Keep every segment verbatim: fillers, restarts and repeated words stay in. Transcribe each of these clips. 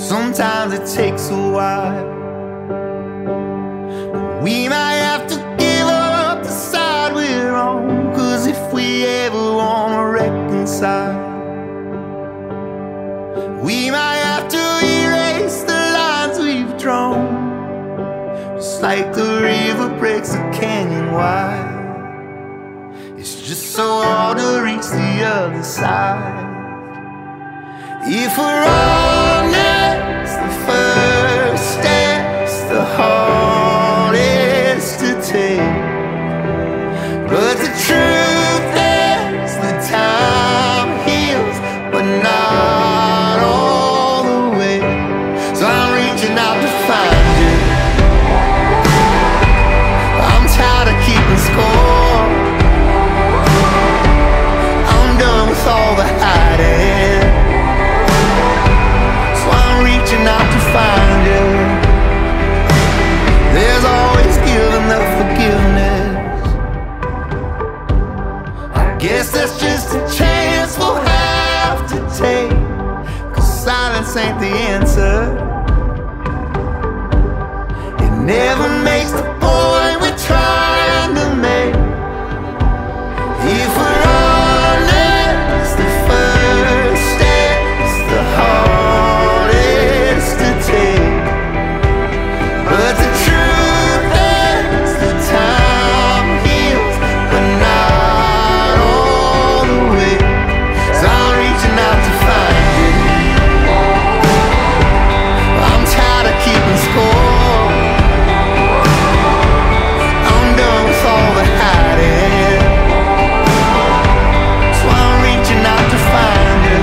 Sometimes it takes a while. We might have to give up, decide we're wrong. Cause if we ever wanna reconcile, we might have to erase the lines we've drawn. Just like the river breaks a canyon wide, it's just so hard to reach the other side. If we're honest, the first step's the hardest to take. But the truth is, the time heals, but not all the way. So I'm reaching out to find you. I'm tired of keeping score. I'm done with all the hiding. So I'm reaching out to find you. There's always given the forgiveness. I guess that's just a chance we'll have to take. Cause silence ain't the answer. It never makes the point we're trying to make. If we're honest, the first step's the hardest to take. But the truth is, the time heals, but not all the way. So I'm reaching out to find you. I'm tired of keeping score. I'm done with all the hiding. So I'm reaching out to find you.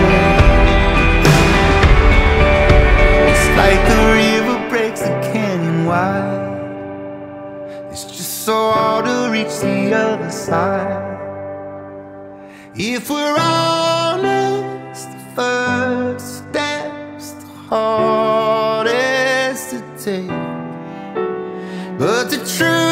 It's like the river breaks the canyon wide. It's just so hard to reach the other side. If we're honest, the first step's the hardest to take. But the truth